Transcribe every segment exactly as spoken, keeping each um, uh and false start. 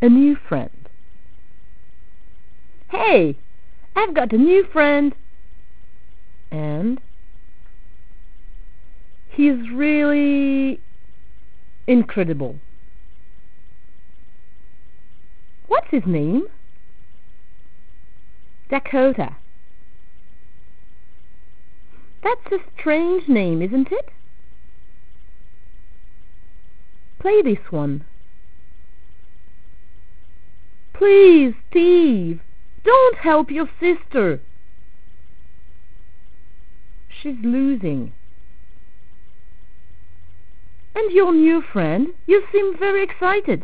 a new friend. Hey, I've got a new friend. And he's really incredible. What's his name? Dakota. That's a strange name, isn't it? Play this one. Please, Steve, don't help your sister. She's losing. And your new friend, you seem very excited.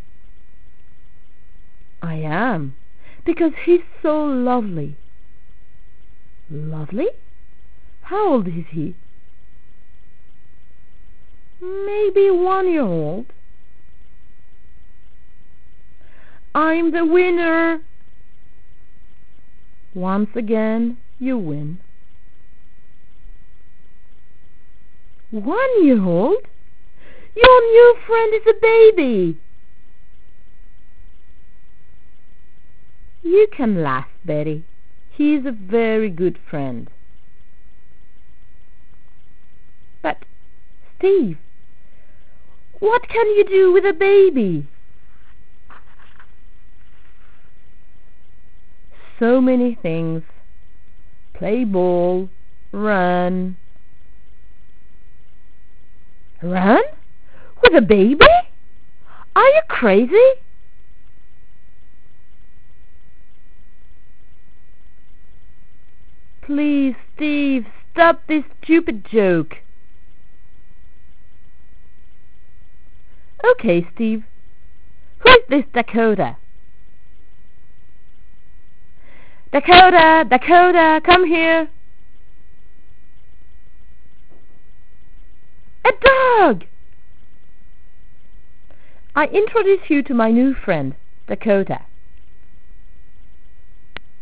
I am, because he's so lovely. Lovely? How old is he? Maybe one year old. I'm the winner. Once again, you win. One year old? Your new friend is a baby. You can laugh, Betty. He is a very good friend. But, Steve, what can you do with a baby? So many things. Play ball, run. Run? With a baby? Are you crazy? Please, Steve, stop this stupid joke. Okay, Steve. Who is this Dakota? Dakota, Dakota, come here. A dog! I introduce you to my new friend, Dakota.